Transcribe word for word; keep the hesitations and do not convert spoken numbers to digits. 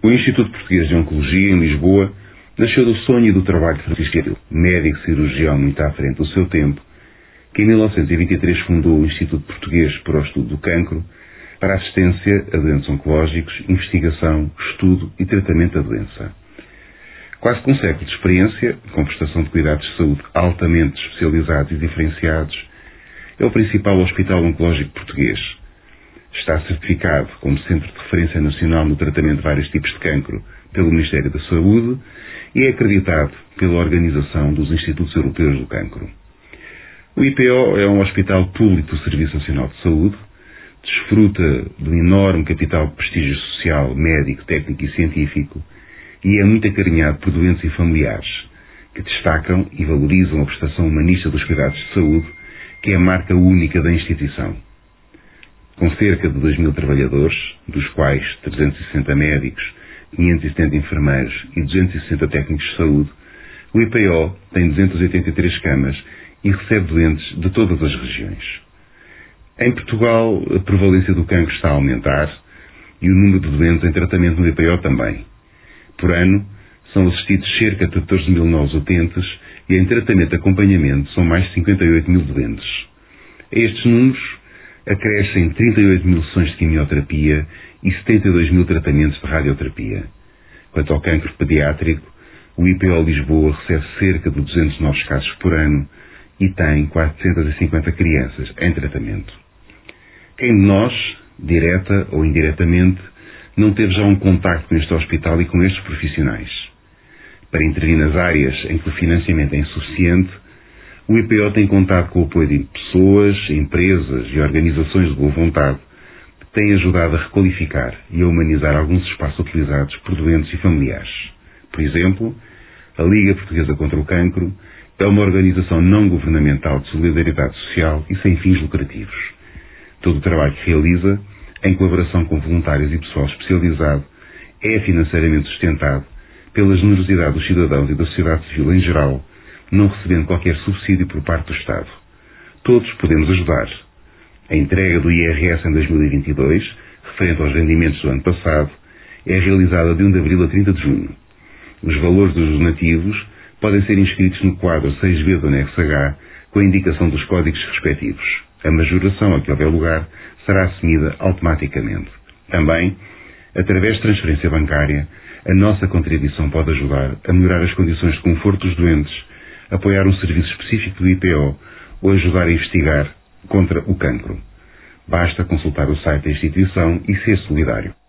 O Instituto Português de Oncologia, em Lisboa, nasceu do sonho e do trabalho de Francisco Adil, médico cirurgião muito à frente do seu tempo, que em mil novecentos e vinte e três fundou o Instituto Português para o Estudo do Cancro, para assistência a doentes oncológicos, investigação, estudo e tratamento da doença. Quase com um século de experiência, com prestação de cuidados de saúde altamente especializados e diferenciados, é o principal hospital oncológico português. Está certificado como Centro de Referência Nacional no tratamento de vários tipos de cancro pelo Ministério da Saúde e é acreditado pela Organização dos Institutos Europeus do Cancro. O I P O é um hospital público do Serviço Nacional de Saúde, desfruta de um enorme capital de prestígio social, médico, técnico e científico e é muito acarinhado por doentes e familiares, que destacam e valorizam a prestação humanista dos cuidados de saúde, que é a marca única da instituição. Com cerca de dois mil trabalhadores, dos quais trezentos e sessenta médicos, quinhentos e setenta enfermeiros e duzentos e sessenta técnicos de saúde, o I P O tem duzentas e oitenta e três camas e recebe doentes de todas as regiões. Em Portugal, a prevalência do cancro está a aumentar e o número de doentes em tratamento no I P O também. Por ano, são assistidos cerca de catorze mil novos utentes e em tratamento de acompanhamento são mais de cinquenta e oito mil doentes. A estes números acrescem trinta e oito mil sessões de quimioterapia e setenta e dois mil tratamentos de radioterapia. Quanto ao cancro pediátrico, o I P O Lisboa recebe cerca de duzentos novos casos por ano e tem quatrocentas e cinquenta crianças em tratamento. Quem de nós, direta ou indiretamente, não teve já um contacto com este hospital e com estes profissionais? Para intervir nas áreas em que o financiamento é insuficiente, o I P O tem contado com o apoio de pessoas, empresas e organizações de boa vontade que têm ajudado a requalificar e a humanizar alguns espaços utilizados por doentes e familiares. Por exemplo, a Liga Portuguesa contra o Cancro é uma organização não governamental de solidariedade social e sem fins lucrativos. Todo o trabalho que realiza, em colaboração com voluntários e pessoal especializado, é financeiramente sustentado pela generosidade dos cidadãos e da sociedade civil em geral, não recebendo qualquer subsídio por parte do Estado. Todos podemos ajudar. A entrega do I R S em dois mil e vinte e dois, referente aos rendimentos do ano passado, é realizada de um de abril a trinta de junho. Os valores dos donativos podem ser inscritos no quadro seis B do anexo H com a indicação dos códigos respectivos. A majoração a que houver lugar será assumida automaticamente. Também, através de transferência bancária, a nossa contribuição pode ajudar a melhorar as condições de conforto dos doentes, apoiar um serviço específico do I P O ou ajudar a investigar contra o cancro. Basta consultar o site da instituição e ser solidário.